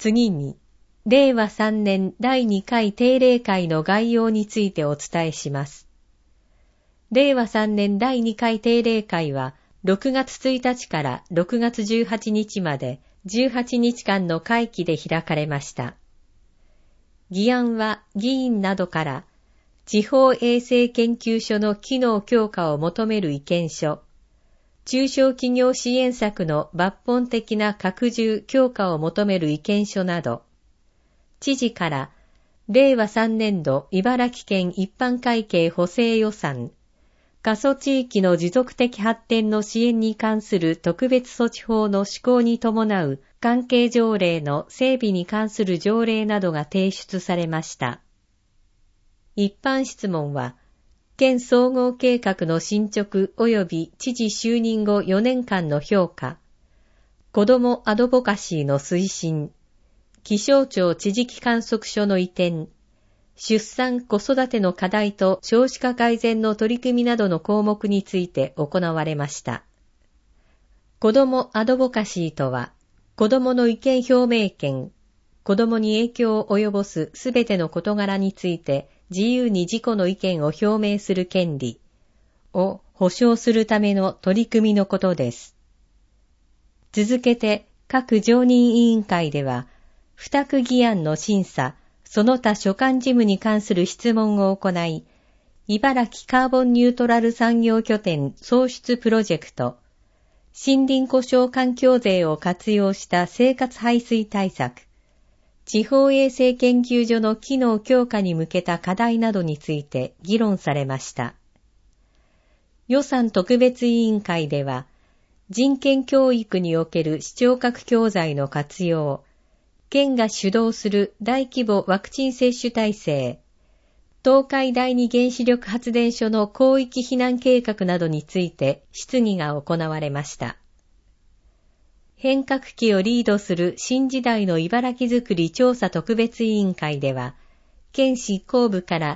次に、令和3年第2回定例会の概要についてお伝えします。令和3年第2回定例会は、6月1日から6月18日まで18日間の会期で開かれました。議案は議員などから、地方衛生研究所の機能強化を求める意見書、中小企業支援策の抜本的な拡充強化を求める意見書など、知事から令和3年度茨城県一般会計補正予算、過疎地域の持続的発展の支援に関する特別措置法の施行に伴う関係条例の整備に関する条例などが提出されました。一般質問は、県総合計画の進捗及び知事就任後4年間の評価、子どもアドボカシーの推進、気象庁地磁気観測所の移転、出産子育ての課題と少子化改善の取り組みなどの項目について行われました。子どもアドボカシーとは、子どもの意見表明権、子どもに影響を及ぼすすべての事柄について自由に自己の意見を表明する権利を保障するための取り組みのことです。続けて各常任委員会では、付託議案の審査、その他所管事務に関する質問を行い、茨城カーボンニュートラル産業拠点創出プロジェクト、森林故障環境税を活用した生活排水対策、地方衛生研究所の機能強化に向けた課題などについて議論されました。予算特別委員会では、人権教育における視聴覚教材の活用、県が主導する大規模ワクチン接種体制、東海第二原子力発電所の広域避難計画などについて質疑が行われました。変革期をリードする新時代の茨城づくり調査特別委員会では、県執行部から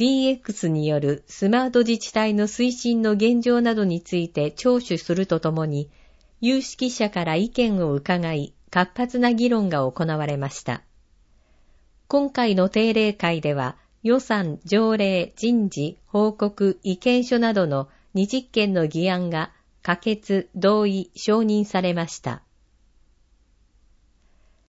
DX によるスマート自治体の推進の現状などについて聴取するとともに、有識者から意見を伺い、活発な議論が行われました。今回の定例会では、予算、条例、人事、報告、意見書などの20件の議案が可決、同意、承認されました。